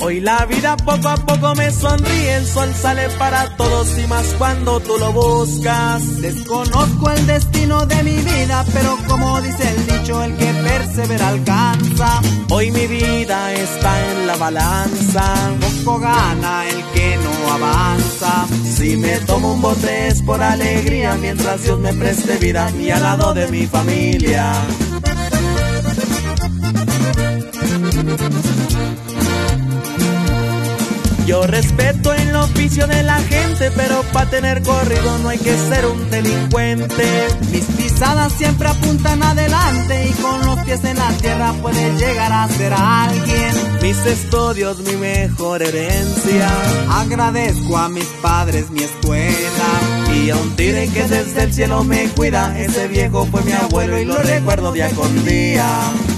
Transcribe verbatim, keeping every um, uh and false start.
Hoy la vida poco a poco me sonríe, el sol sale para todos y más cuando tú lo buscas. Desconozco el destino de mi vida, pero como dice el dicho, el que persevera alcanza. Hoy mi vida está en la balanza, poco gana el que no avanza. Si me tomo un bote es por alegría, mientras Dios me preste vida y al lado de mi familia. Yo respeto el oficio de la gente, pero para tener corrido no hay que ser un delincuente. Mis pisadas siempre apuntan adelante y con los pies en la tierra puedes llegar a ser alguien. Mis estudios, mi mejor herencia. Agradezco a mis padres mi escuela y a un tigre que desde el cielo me cuida. Ese viejo fue mi abuelo y lo recuerdo día con día.